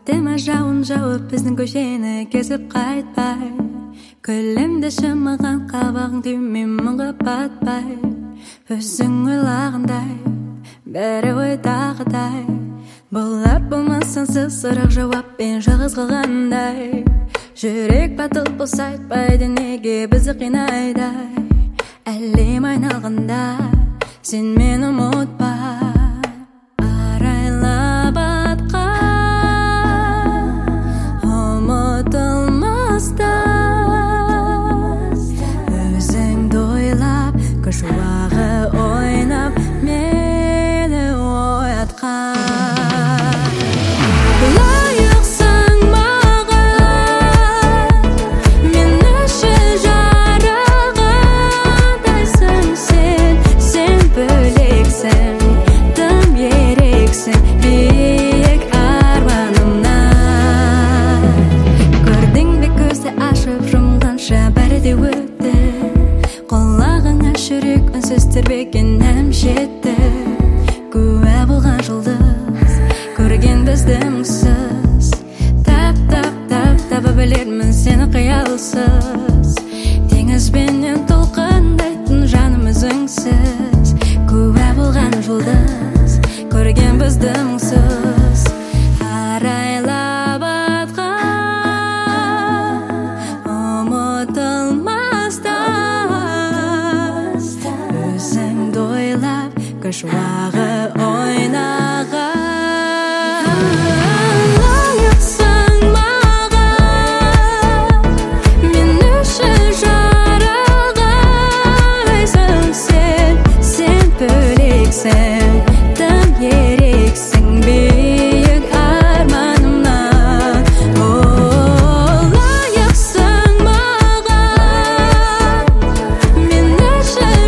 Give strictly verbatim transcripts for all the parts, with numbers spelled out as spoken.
Аттема жауын жауып біздің көшені кезіп қайтпай, көлемде шымыған қабағың түймен мұңға батпай, өзің ойлағандай бәрі ойдағыдай, болар болмасансыз сұрақ жауаппен жалғыз қалғандай, жүрек батыл болса айтпайды неге бізді қинайды, әлем айналғанда сен мені ұмытпа. Арайлап атқан ұмытылмасты өзіңді ойлап күш уағы ойнап мені оятқан. Лайықсың маған, мен үшін жарығындайсың сен, сен бөлексің, тым ерексің биік арманымнан. Көрдің бе көзді ашып жұмғанша бәрі де өтті, құлағыңа жүрек үнсіз тербеген әнім жетті. Куә болған жұлдыз көрген бізді мұңсыз, тап тап тап таба білермін сені қиялсыз, теңізбенен толқындайтын жаным өзіңсіз. Куә болған жұлдыз көрген бізді мұңсыз, арайлап атқан ұмытылмастан өзіңді ойлап күш уағы ойнаған. Лайықсың маған, мен үшін жарығындайсың сен, сен бөлексің, тым ерексің биік арманымнан. О, лайықсың маған, мен үшін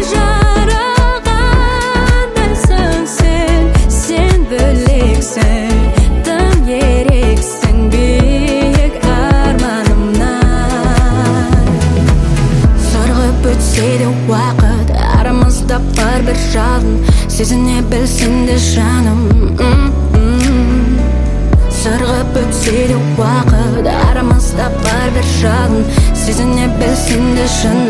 жарығындайсың сен, сен бөлексің, тым ерексің биік арманымнан. Сырғып өтсе де уақыт, арамызда бар бір жалын, сезіне білсін де жаным. Сырғып өтсе де уақыт, арамызда бар бір жалын, сезіне білсін де жаным.